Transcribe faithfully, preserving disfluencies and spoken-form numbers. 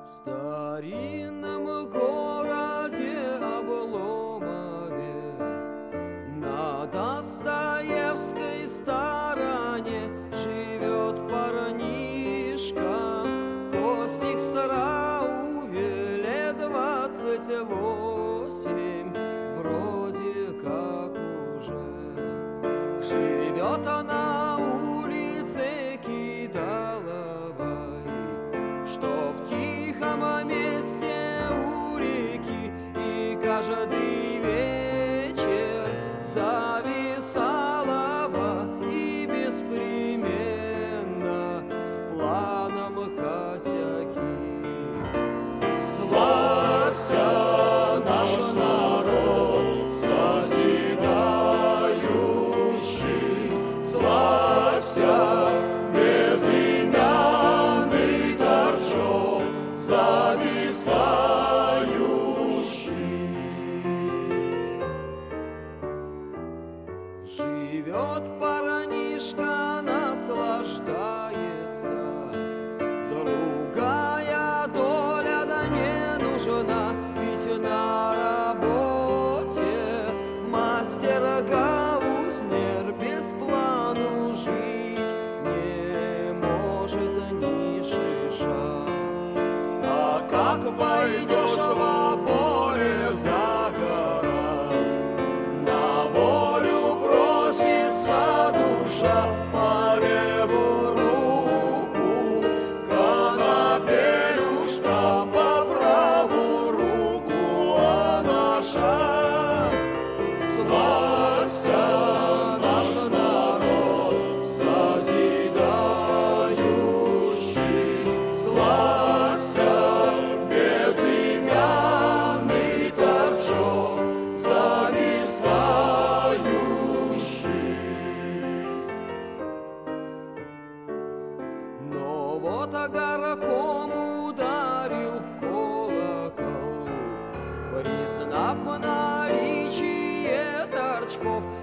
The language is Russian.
В старинном городе Обломове на Достоевской стороне живет парнишка. Костик Староуве лет двадцать восемь, вроде как уже. Живет она улице Кидаловой, что в тихом месте у реки, и каждый вечер зависалова и беспременно с планом косяки. Славься, наш народ созидающий, славься, безымянный торчок зависающий. Живет парнишка, наслаждается, другая доля да не нужна, ведь на работе мастер Гаузнер без плану жить не может ни шиша. А как пойдешь во поле за город, на волю просится душа, по левую руку конопелюшка, по правую руку анаша. Славься, наш народ созидающий, славься, безымянный торчок зависающий. Но вот горком ударил в колокол, признав наличие торчков.